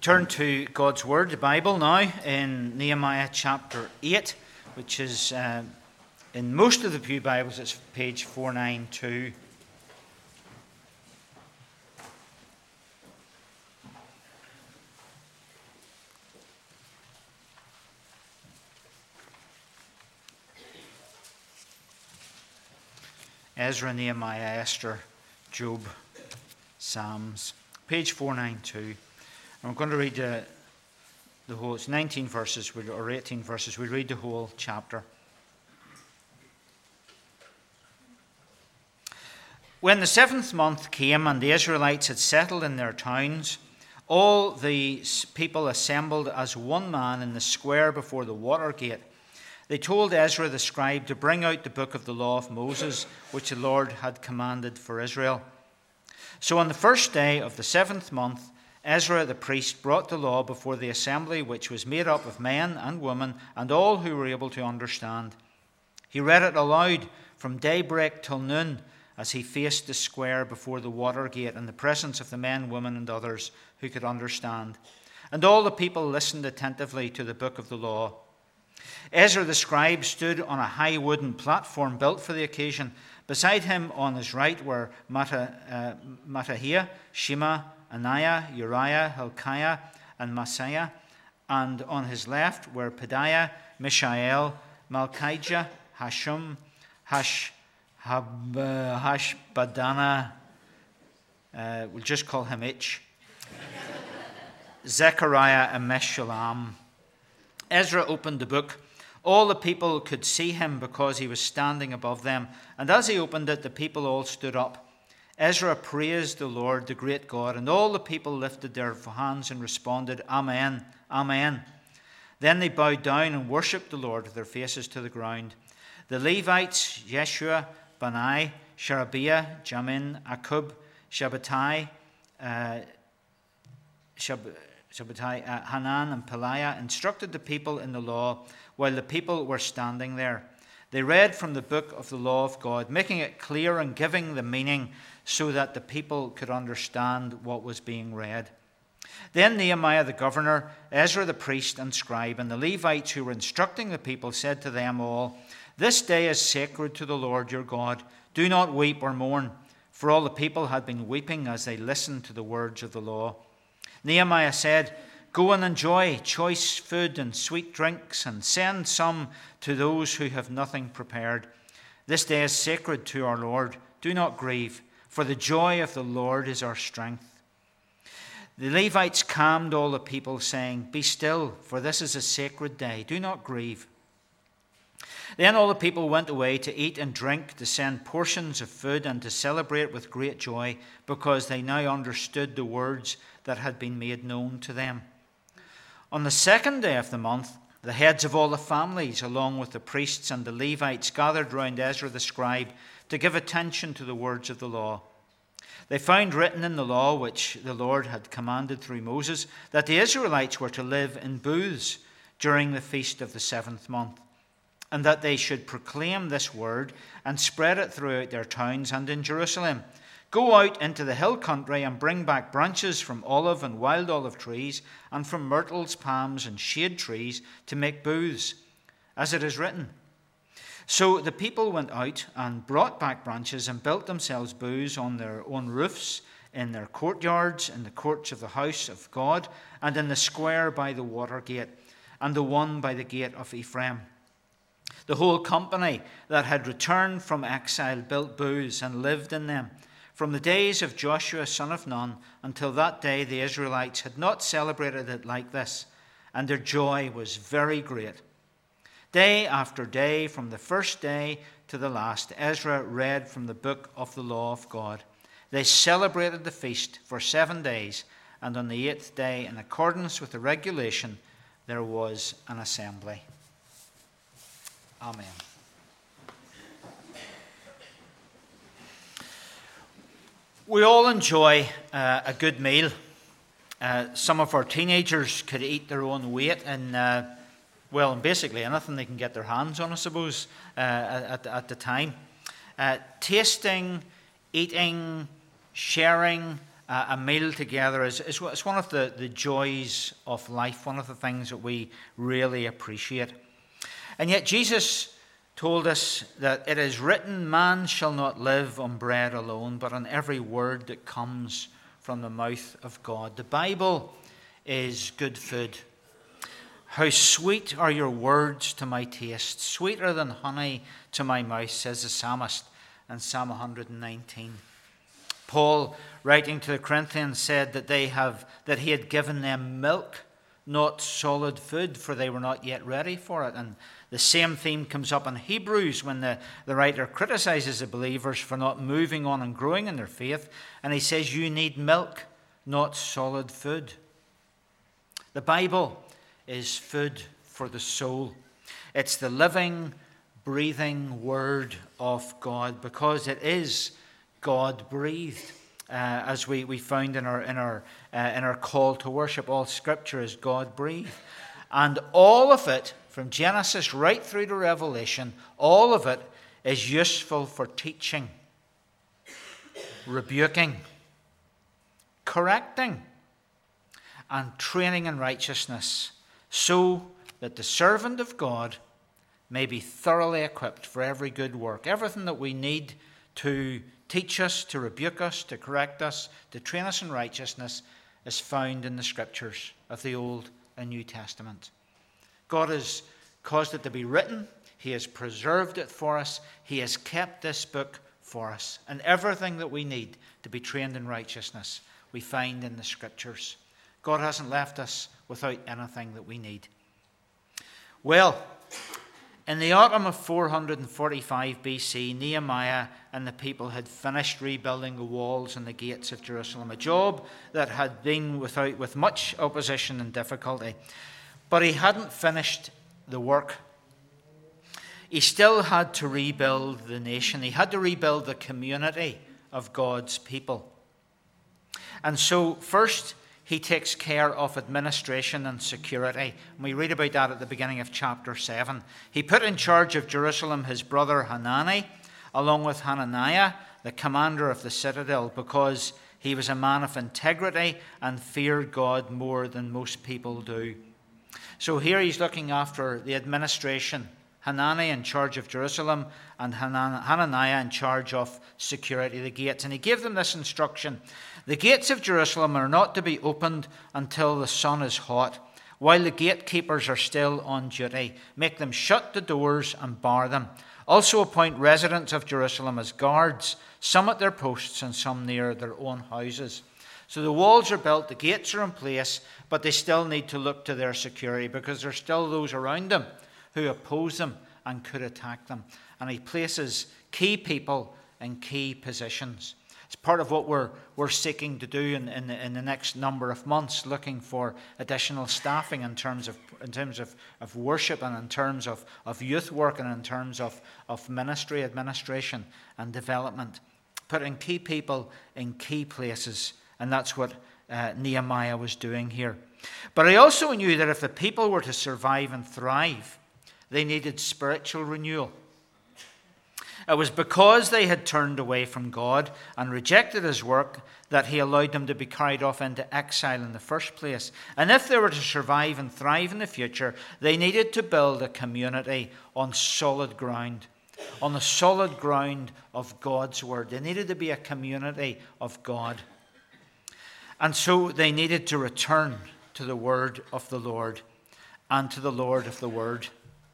Turn to God's Word, the Bible, now in Nehemiah chapter 8, which is in most of the Pew Bibles, it's page 492. Ezra, Nehemiah, Esther, Job, Psalms, page 492. I'm going to read the whole, it's 19 verses, or 18 verses. We'll read the whole chapter. When the 7th month came and the Israelites had settled in their towns, all the people assembled as one man in the square before the water gate. They told Ezra the scribe to bring out the book of the law of Moses, which the Lord had commanded for Israel. So on the first day of the 7th month, Ezra the priest brought the law before the assembly, which was made up of men and women and all who were able to understand. He read it aloud from daybreak till noon as he faced the square before the water gate in the presence of the men, women, and others who could understand. And all the people listened attentively to the book of the law. Ezra the scribe stood on a high wooden platform built for the occasion. Beside him on his right were Mattaniah, Shema, Ananiah, Uriah, Hilkiah, and Maaseiah, and on his left were Pedaiah, Mishael, Malchijah, Hashum, Hashbaddanah, we'll just call him Itch, Zechariah, and Meshullam. Ezra opened the book. All the people could see him because he was standing above them, and as he opened it, the people all stood up. Ezra praised the Lord, the great God, and all the people lifted their hands and responded, Amen, Amen. Then they bowed down and worshipped the Lord with their faces to the ground. The Levites, Jeshua, Bani, Sherebiah, Jamin, Akub, Shabbatai, Hanan, and Peliah instructed the people in the law while the people were standing there. They read from the book of the law of God, making it clear and giving the meaning so that the people could understand what was being read. Then Nehemiah the governor, Ezra the priest and scribe, and the Levites who were instructing the people said to them all, This day is sacred to the Lord your God. Do not weep or mourn. For all the people had been weeping as they listened to the words of the law. Nehemiah said, Go and enjoy choice food and sweet drinks, and send some to those who have nothing prepared. This day is sacred to our Lord. Do not grieve, for the joy of the Lord is our strength. The Levites calmed all the people, saying, Be still, for this is a sacred day. Do not grieve. Then all the people went away to eat and drink, to send portions of food, and to celebrate with great joy, because they now understood the words that had been made known to them. On the second day of the month, the heads of all the families, along with the priests and the Levites, gathered round Ezra the scribe to give attention to the words of the law. They found written in the law, which the Lord had commanded through Moses, that the Israelites were to live in booths during the feast of the 7th month, and that they should proclaim this word and spread it throughout their towns and in Jerusalem. Go out into the hill country and bring back branches from olive and wild olive trees and from myrtles, palms, and shade trees to make booths, as it is written. So the people went out and brought back branches and built themselves booths on their own roofs, in their courtyards, in the courts of the house of God, and in the square by the water gate, and the one by the gate of Ephraim. The whole company that had returned from exile built booths and lived in them. From the days of Joshua son of Nun until that day, the Israelites had not celebrated it like this, and their joy was very great. Day after day, from the first day to the last, Ezra read from the book of the law of God. They celebrated the feast for 7 days, and on the 8th day, in accordance with the regulation, there was an assembly. Amen. We all enjoy a good meal. Some of our teenagers could eat their own weight in, basically anything they can get their hands on, I suppose, at the time. Tasting, eating, sharing, a meal together is one of the joys of life, one of the things that we really appreciate. And yet Jesus told us that it is written, man shall not live on bread alone, but on every word that comes from the mouth of God. The Bible is good food. How sweet are your words to my taste, sweeter than honey to my mouth, says the psalmist in Psalm 119. Paul, writing to the Corinthians, said that he had given them milk, not solid food, for they were not yet ready for it. And the same theme comes up in Hebrews when the writer criticizes the believers for not moving on and growing in their faith. And he says, you need milk, not solid food. The Bible is food for the soul. It's the living, breathing word of God, because it is God-breathed. As we found in our call to worship, all Scripture is God-breathed. And all of it, from Genesis right through to Revelation, all of it is useful for teaching, rebuking, correcting, and training in righteousness, so that the servant of God may be thoroughly equipped for every good work. Everything that we need to teach us, to rebuke us, to correct us, to train us in righteousness is found in the Scriptures of the Old and New Testament. God has caused it to be written. He has preserved it for us. He has kept this book for us. And everything that we need to be trained in righteousness, we find in the Scriptures. God hasn't left us without anything that we need. Well, in the autumn of 445 BC, Nehemiah and the people had finished rebuilding the walls and the gates of Jerusalem, a job that had been with much opposition and difficulty. But he hadn't finished the work. He still had to rebuild the nation. He had to rebuild the community of God's people. And so first, he takes care of administration and security. And we read about that at the beginning of chapter 7. He put in charge of Jerusalem his brother Hanani, along with Hananiah, the commander of the citadel, because he was a man of integrity and feared God more than most people do. So here he's looking after the administration. Hanani in charge of Jerusalem and Hananiah in charge of security, the gates. And he gave them this instruction. The gates of Jerusalem are not to be opened until the sun is hot, while the gatekeepers are still on duty. Make them shut the doors and bar them. Also appoint residents of Jerusalem as guards, some at their posts and some near their own houses. So the walls are built, the gates are in place, but they still need to look to their security, because there are still those around them who oppose them and could attack them. And he places key people in key positions. It's part of what we're seeking to do in the next number of months, looking for additional staffing in terms of worship, and in terms of youth work, and in terms of ministry, administration and development. Putting key people in key places, and that's what Nehemiah was doing here. But I also knew that if the people were to survive and thrive, they needed spiritual renewal. It was because they had turned away from God and rejected his work that he allowed them to be carried off into exile in the first place. And if they were to survive and thrive in the future, they needed to build a community on solid ground, on the solid ground of God's word. They needed to be a community of God. And so they needed to return to the word of the Lord and to the Lord of the word.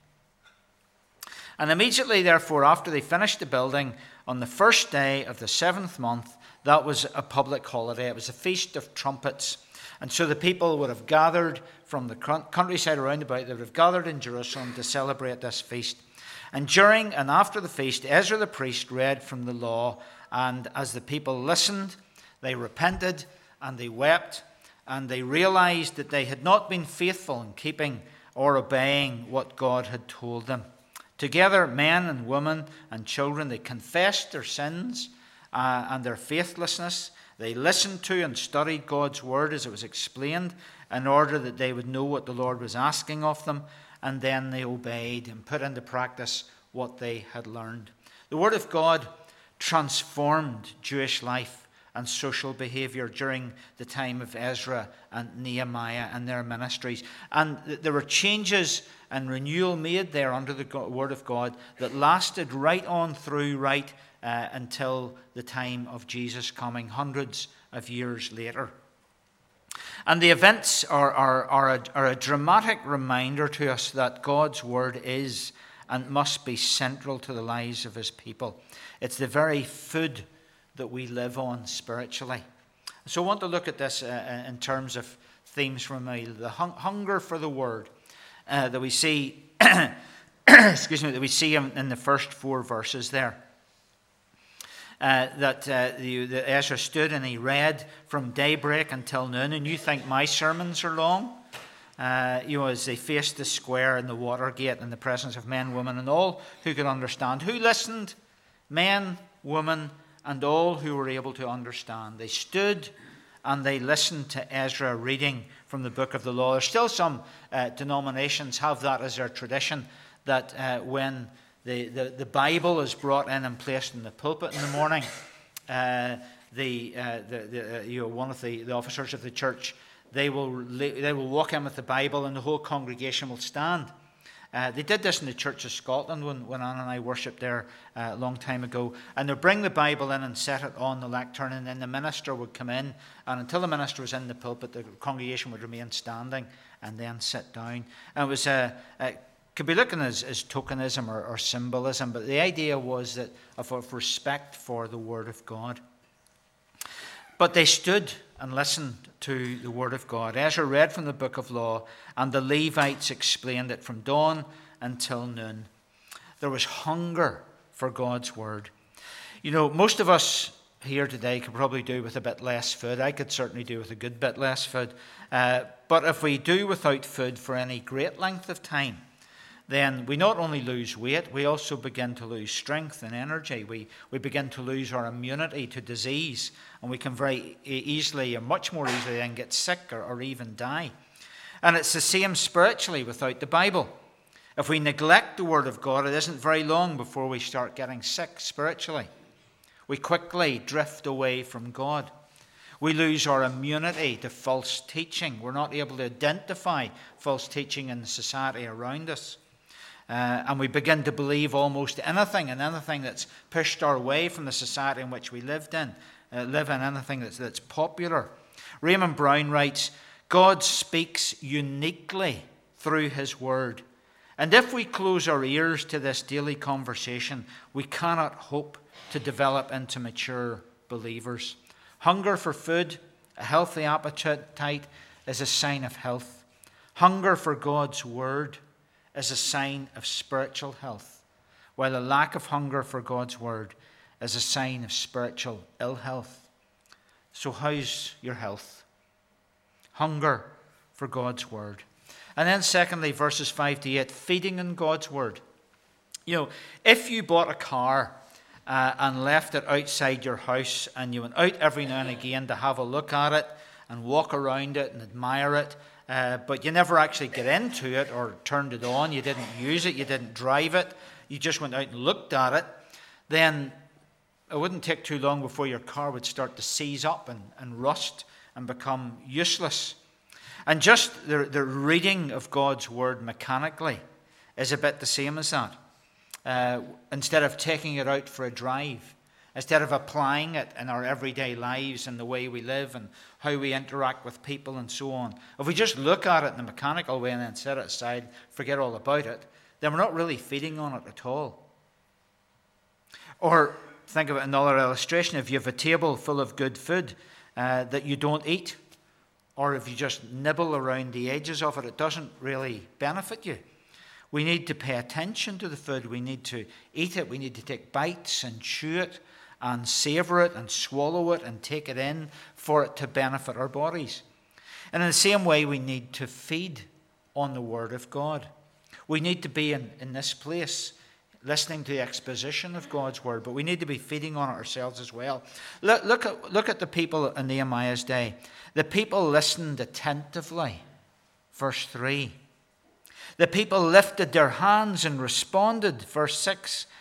And immediately, therefore, after they finished the building, on the first day of the 7th month, that was a public holiday. It was a Feast of Trumpets. And so the people would have gathered from the countryside around about. They would have gathered in Jerusalem to celebrate this feast. And during and after the feast, Ezra the priest read from the law. And as the people listened, they repented and they wept. And they realized that they had not been faithful in keeping or obeying what God had told them. Together, men and women and children, they confessed their sins and their faithlessness. They listened to and studied God's word as it was explained, in order that they would know what the Lord was asking of them. And then they obeyed and put into practice what they had learned. The word of God transformed Jewish life and social behavior during the time of Ezra and Nehemiah and their ministries. And there were changes and renewal made there under the Word of God that lasted right on through until the time of Jesus coming, hundreds of years later. And the events are a dramatic reminder to us that God's Word is and must be central to the lives of his people. It's the very food that we live on spiritually. So I want to look at this in terms of themes from the hunger for the Word that we see that we see in the first 4 verses there. That Ezra stood and he read from daybreak until noon. And you think my sermons are long? As they faced the square and the water gate in the presence of men, women, and all who could understand. Who listened? Men, women, and all who were able to understand. They stood and they listened to Ezra reading from the book of the law. There's still some denominations have that as their tradition, that when the Bible is brought in and placed in the pulpit in the morning, one of the officers of the church, they will walk in with the Bible and the whole congregation will stand. They did this in the Church of Scotland when Anne and I worshipped there a long time ago. And they'd bring the Bible in and set it on the lectern, and then the minister would come in, and until the minister was in the pulpit, the congregation would remain standing and then sit down. And it was could be looking as tokenism or symbolism, but the idea was that of respect for the Word of God. But they stood and listened to the Word of God. Ezra read from the book of law, and the Levites explained it from dawn until noon. There was hunger for God's Word. Most of us here today could probably do with a bit less food. I could certainly do with a good bit less food. But if we do without food for any great length of time, then we not only lose weight, we also begin to lose strength and energy. We begin to lose our immunity to disease, and we can very easily, or much more easily, then get sick or even die. And it's the same spiritually without the Bible. If we neglect the Word of God, it isn't very long before we start getting sick spiritually. We quickly drift away from God. We lose our immunity to false teaching. We're not able to identify false teaching in the society around us. And we begin to believe almost anything, and anything that's pushed our way from the society in which we live in, anything that's popular. Raymond Brown writes, God speaks uniquely through his word. And if we close our ears to this daily conversation, we cannot hope to develop into mature believers. Hunger for food, a healthy appetite, is a sign of health. Hunger for God's word is a sign of spiritual health, while a lack of hunger for God's word is a sign of spiritual ill health. So how's your health? Hunger for God's word. And then secondly, verses 5 to 8, feeding on God's word. If you bought a car and left it outside your house, and you went out every now and again to have a look at it and walk around it and admire it, but you never actually get into it or turned it on, you didn't use it, you didn't drive it, you just went out and looked at it, then it wouldn't take too long before your car would start to seize up and rust and become useless. And just the reading of God's word mechanically is a bit the same as that. Instead of taking it out for a drive, instead of applying it in our everyday lives and the way we live and how we interact with people and so on, if we just look at it in a mechanical way and then set it aside, forget all about it, then we're not really feeding on it at all. Or think of another illustration. If you have a table full of good food that you don't eat, or if you just nibble around the edges of it, it doesn't really benefit you. We need to pay attention to the food. We need to eat it. We need to take bites and chew it and savor it and swallow it and take it in for it to benefit our bodies. And in the same way, we need to feed on the Word of God. We need to be in this place listening to the exposition of God's Word, but we need to be feeding on it ourselves as well. Look at the people in Nehemiah's day. The people listened attentively. Verse 3. The people lifted their hands and responded. Verse 6.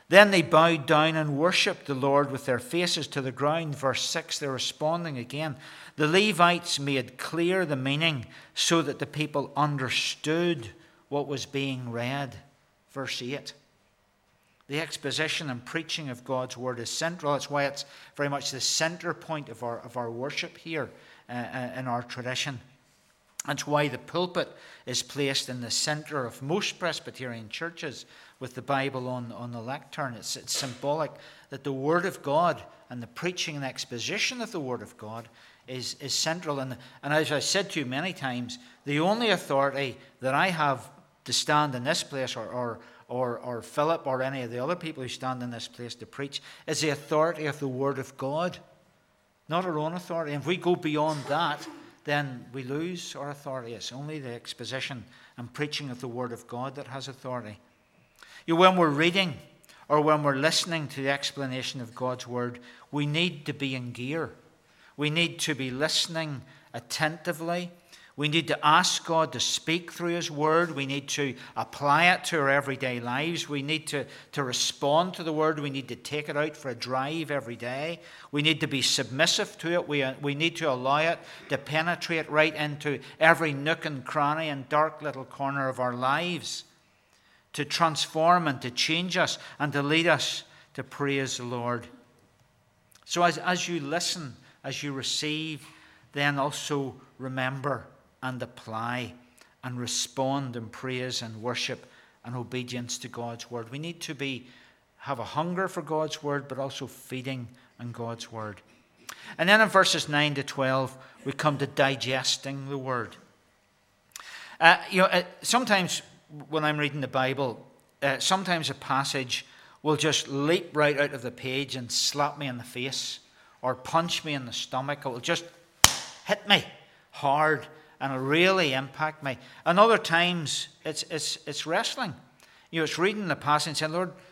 Then they bowed down and worshipped the Lord with their faces to the ground. Verse 6, they're responding again. The Levites made clear the meaning so that the people understood what was being read. Verse 8. The exposition and preaching of God's word is central. That's why it's very much the center point of our worship here in our tradition. That's why the pulpit is placed in the center of most Presbyterian churches with the Bible on the lectern. It's symbolic that the Word of God and the preaching and exposition of the Word of God is central. And as I said to you many times, the only authority that I have to stand in this place, or Philip or any of the other people who stand in this place to preach, is the authority of the Word of God, not our own authority. And if we go beyond that, then we lose our authority. It's only the exposition and preaching of the Word of God that has authority. When we're reading or when we're listening to the explanation of God's Word, we need to be in gear. We need to be listening attentively. We need to ask God to speak through His Word. We need to apply it to our everyday lives. We need to respond to the Word. We need to take it out for a drive every day. We need to be submissive to it. We need to allow it to penetrate right into every nook and cranny and dark little corner of our lives, to transform and to change us and to lead us to praise the Lord. So as you listen, as you receive, then also remember and apply and respond in praise and worship and obedience to God's Word. We need to have a hunger for God's Word, but also feeding on God's Word. And then in verses 9 to 12, we come to digesting the Word. Sometimes when I'm reading the Bible, sometimes a passage will just leap right out of the page and slap me in the face or punch me in the stomach. It will just hit me hard and it'll really impact me. And other times it's wrestling. It's reading the passage and saying, Lord,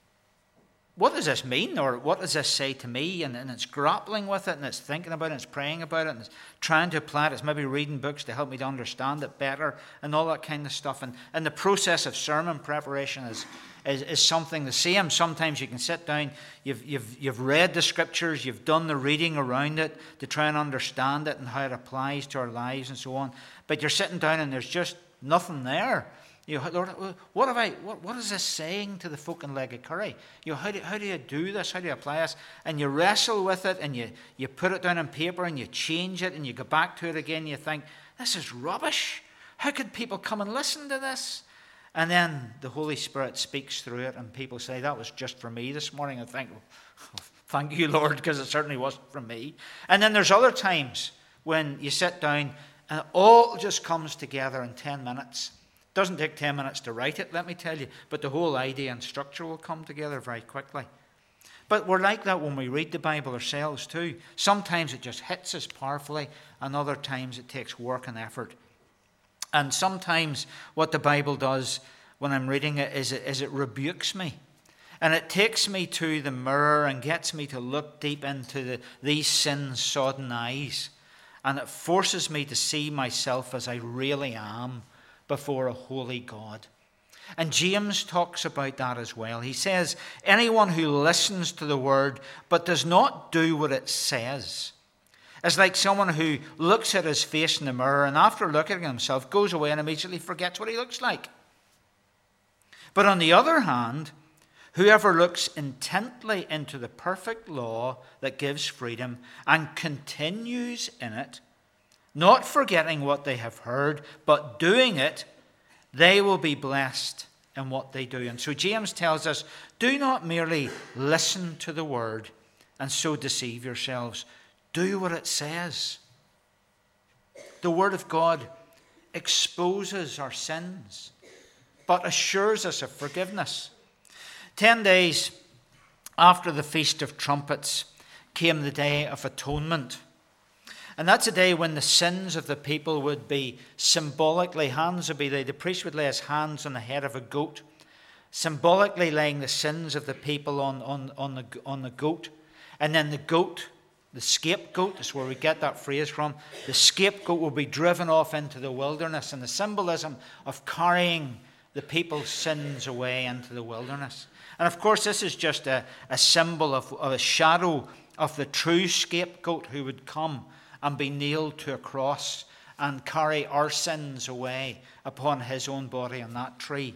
what does this mean? Or what does this say to me? And it's grappling with it, and it's thinking about it, and it's praying about it, and it's trying to apply it. It's maybe reading books to help me to understand it better and all that kind of stuff. And the process of sermon preparation is something the same. Sometimes you can sit down, you've read the scriptures, you've done the reading around it to try and understand it and how it applies to our lives and so on. But you're sitting down and there's just nothing there. Lord, what is this saying to the folk in Legacurry? How do you do this? How do you apply this? And you wrestle with it, and you put it down on paper, and you change it, and you go back to it again, and you think, this is rubbish. How could people come and listen to this? And then the Holy Spirit speaks through it, and people say, that was just for me this morning. I think, well, thank you, Lord, because it certainly wasn't for me. And then there's other times when you sit down, and it all just comes together in 10 minutes. Doesn't take 10 minutes to write it, let me tell you, but the whole idea and structure will come together very quickly. But we're like that when we read the Bible ourselves too. Sometimes it just hits us powerfully, and other times it takes work and effort. And sometimes what the Bible does when I'm reading it is it rebukes me. And it takes me to the mirror and gets me to look deep into these sin-sodden eyes. And it forces me to see myself as I really am before a holy God. And James talks about that as well. He says, anyone who listens to the word but does not do what it says is like someone who looks at his face in the mirror and after looking at himself goes away and immediately forgets what he looks like. But on the other hand, whoever looks intently into the perfect law that gives freedom and continues in it, not forgetting what they have heard, but doing it, they will be blessed in what they do. And so James tells us, do not merely listen to the word and so deceive yourselves. Do what it says. The word of God exposes our sins, but assures us of forgiveness. 10 days after the Feast of Trumpets came the Day of Atonement. And that's a day when the sins of the people would be symbolically, the priest would lay his hands on the head of a goat, symbolically laying the sins of the people on the goat. And then the goat, the scapegoat, is where we get that phrase from, the scapegoat will be driven off into the wilderness. And the symbolism of carrying the people's sins away into the wilderness. And of course, this is just a symbol of a shadow of the true scapegoat who would come and be nailed to a cross and carry our sins away upon his own body on that tree.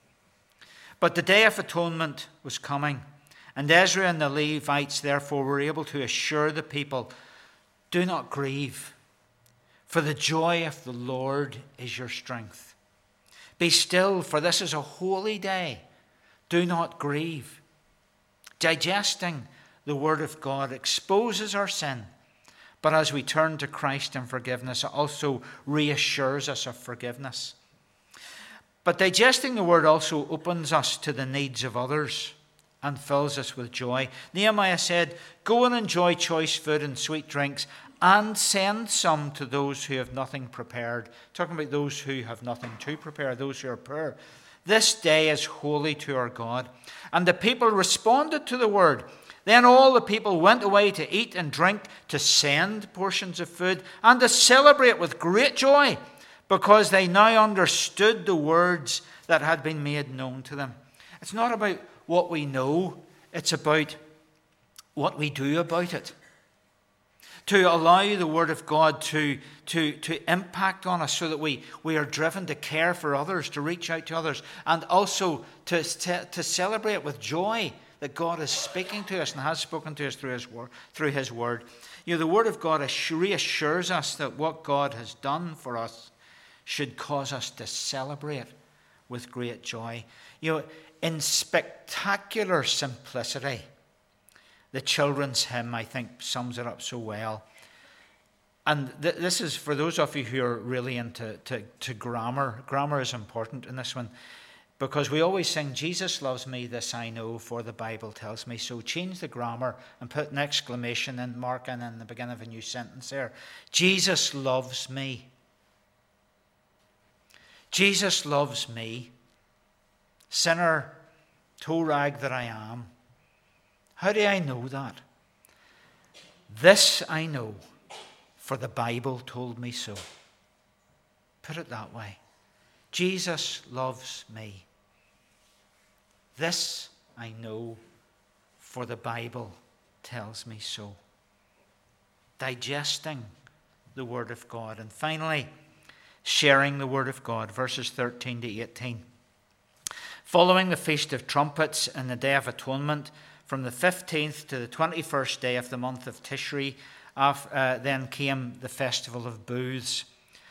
But the Day of Atonement was coming, and Ezra and the Levites therefore were able to assure the people, do not grieve, for the joy of the Lord is your strength. Be still, for this is a holy day. Do not grieve. Digesting the Word of God exposes our sin, but as we turn to Christ in forgiveness, it also reassures us of forgiveness. But digesting the Word also opens us to the needs of others and fills us with joy. Nehemiah said, go and enjoy choice food and sweet drinks, and send some to those who have nothing prepared. Talking about those who have nothing to prepare, those who are poor. This day is holy to our God. And the people responded to the word. Then all the people went away to eat and drink, to send portions of food, and to celebrate with great joy, because they now understood the words that had been made known to them. It's not about what we know, it's about what we do about it. To allow the Word of God to impact on us so that we are driven to care for others, to reach out to others, and also to celebrate with joy that God is speaking to us and has spoken to us through His Word. You know, the Word of God reassures us that what God has done for us should cause us to celebrate with great joy. You know, in spectacular simplicity, the children's hymn, I think, sums it up so well. And this is for those of you who are really into grammar. Grammar is important in this one, because we always sing, Jesus loves me, this I know, for the Bible tells me so. Change the grammar and put an exclamation and mark in the beginning of a new sentence there. Jesus loves me. Jesus loves me, sinner, toe rag that I am. How do I know that? This I know, for the Bible told me so. Put it that way. Jesus loves me. This I know, for the Bible tells me so. Digesting the Word of God. And finally, sharing the Word of God, verses 13 to 18. Following the Feast of Trumpets and the Day of Atonement, from the 15th to the 21st day of the month of Tishri, then came the Festival of Booths,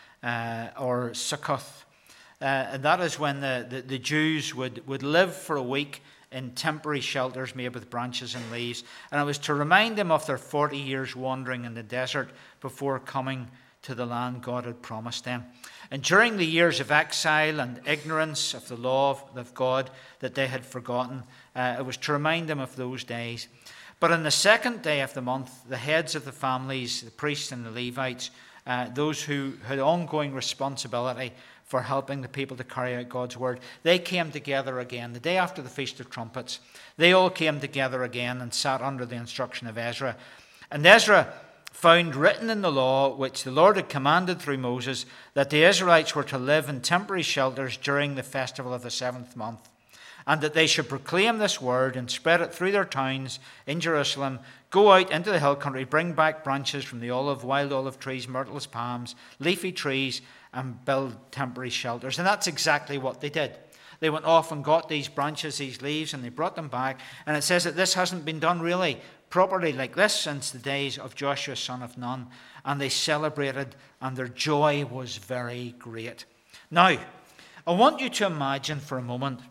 or Sukkoth. And that is when the Jews would live for a week in temporary shelters made with branches and leaves. And it was to remind them of their 40 years wandering in the desert before coming to the land God had promised them. And during the years of exile and ignorance of the law of God that they had forgotten, it was to remind them of those days. But on the second day of the month, the heads of the families, the priests and the Levites, those who had ongoing responsibility for helping the people to carry out God's word, they came together again. The day after the Feast of Trumpets, they all came together again and sat under the instruction of Ezra. And Ezra found written in the law, which the Lord had commanded through Moses, that the Israelites were to live in temporary shelters during the festival of the 7th month, and that they should proclaim this word and spread it through their towns in Jerusalem, go out into the hill country, bring back branches from the wild olive trees, myrtles, palms, leafy trees, and build temporary shelters. And that's exactly what they did. They went off and got these branches, these leaves, and they brought them back. And it says that this hasn't been done really properly like this since the days of Joshua, son of Nun. And they celebrated, and their joy was very great. Now, I want you to imagine for a moment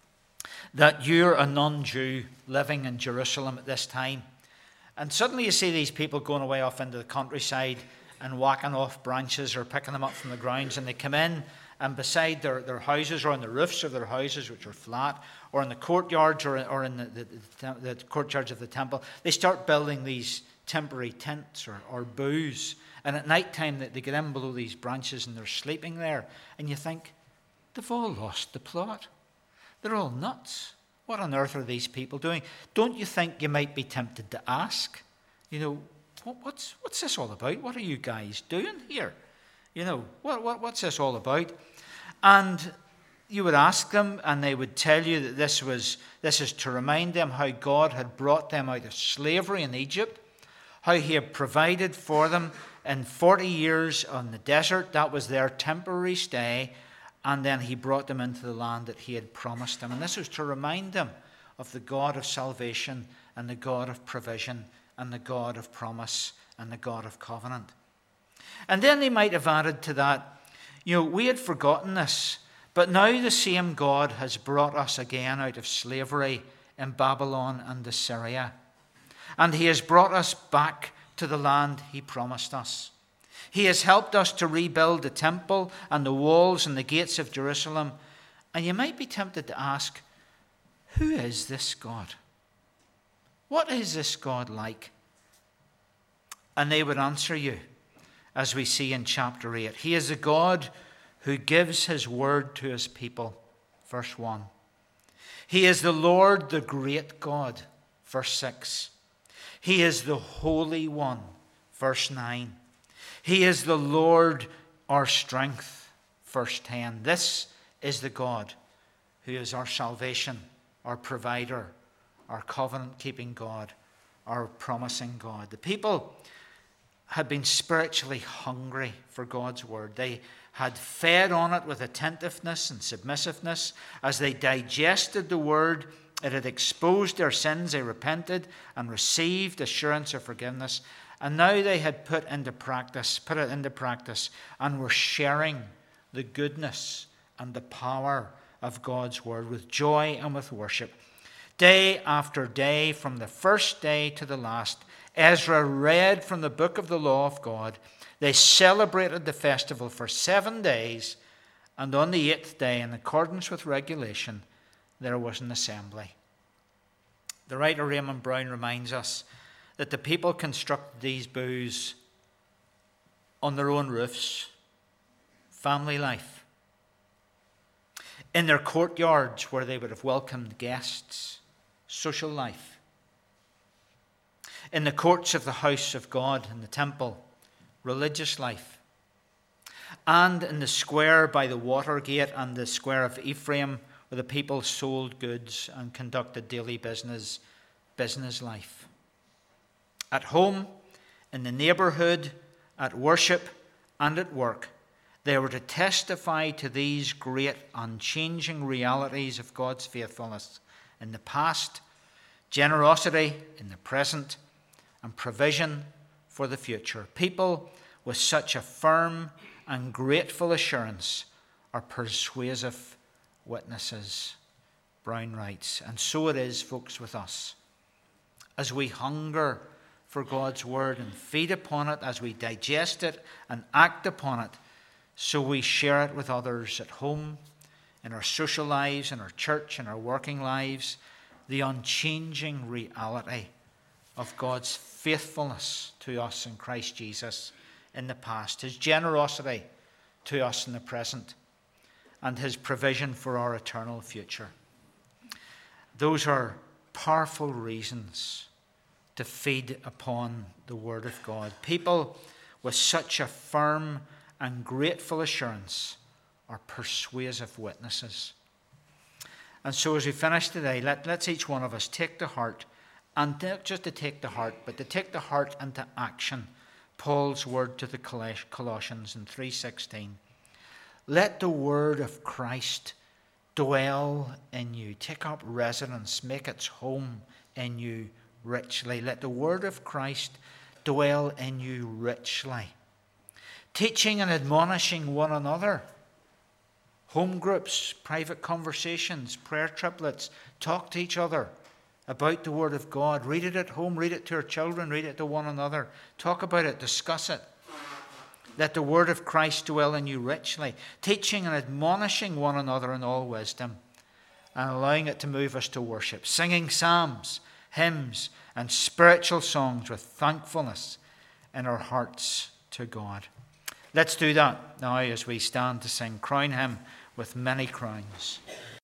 that you're a non-Jew living in Jerusalem at this time. And suddenly you see these people going away off into the countryside and whacking off branches or picking them up from the grounds. And they come in, and beside their houses, or on the roofs of their houses, which are flat, or in the courtyards, or in the courtyards of the temple, they start building these temporary tents or booths. And at night time, they get in below these branches and they're sleeping there. And you think, they've all lost the plot. They're all nuts. What on earth are these people doing? Don't you think you might be tempted to ask, what's this all about? What are you guys doing here? What's this all about? And you would ask them, and they would tell you that this is to remind them how God had brought them out of slavery in Egypt, how he had provided for them in 40 years on the desert. That was their temporary stay, and then he brought them into the land that he had promised them. And this was to remind them of the God of salvation and the God of provision and the God of promise and the God of covenant. And then they might have added to that, we had forgotten this, but now the same God has brought us again out of slavery in Babylon and Assyria. And he has brought us back to the land he promised us. He has helped us to rebuild the temple and the walls and the gates of Jerusalem. And you might be tempted to ask, who is this God? What is this God like? And they would answer you, as we see in chapter 8. He is a God who gives his word to his people. Verse 1. He is the Lord, the great God. Verse 6. He is the Holy One. Verse 9. He is the Lord, our strength. Verse 10. This is the God who is our salvation, our provider, our covenant-keeping God, our promising God. The people had been spiritually hungry for God's word. They had fed on it with attentiveness and submissiveness. As they digested the word, it had exposed their sins. They repented and received assurance of forgiveness. And now they had put it into practice, and were sharing the goodness and the power of God's word with joy and with worship. Day after day, from the first day to the last, Ezra read from the book of the law of God. They celebrated the festival for 7 days, and on the 8th day, in accordance with regulation, there was an assembly. The writer Raymond Brown reminds us that the people constructed these booths on their own roofs, family life, in their courtyards where they would have welcomed guests, social life, in the courts of the house of God, in the temple, religious life, and in the square by the water gate and the square of Ephraim, where the people sold goods and conducted daily business life. At home, in the neighborhood, at worship, and at work, they were to testify to these great unchanging realities of God's faithfulness in the past, generosity in the present, and provision for the future. People with such a firm and grateful assurance are persuasive witnesses, Brown writes. And so it is, folks, with us. As we hunger for God's word and feed upon it, as we digest it and act upon it, so we share it with others at home, in our social lives, in our church, in our working lives, the unchanging reality of God's faithfulness to us in Christ Jesus in the past, his generosity to us in the present, and his provision for our eternal future. Those are powerful reasons to feed upon the word of God. People with such a firm and grateful assurance are persuasive witnesses. And so as we finish today, let's each one of us take to heart, and not just to take to heart, but to take the heart into action, Paul's word to the Colossians in 3:16. Let the word of Christ dwell in you. Take up residence, make its home in you richly. Let the word of Christ dwell in you richly. Teaching and admonishing one another. Home groups, private conversations, prayer triplets. Talk to each other about the word of God. Read it at home, read it to our children, read it to one another. Talk about it, discuss it. Let the word of Christ dwell in you richly. Teaching and admonishing one another in all wisdom, and allowing it to move us to worship. Singing psalms, hymns, and spiritual songs with thankfulness in our hearts to God. Let's do that now as we stand to sing Crown Him with Many Crowns.